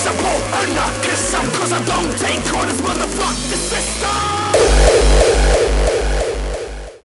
Support or not, cause I don't take orders, motherfuck the system.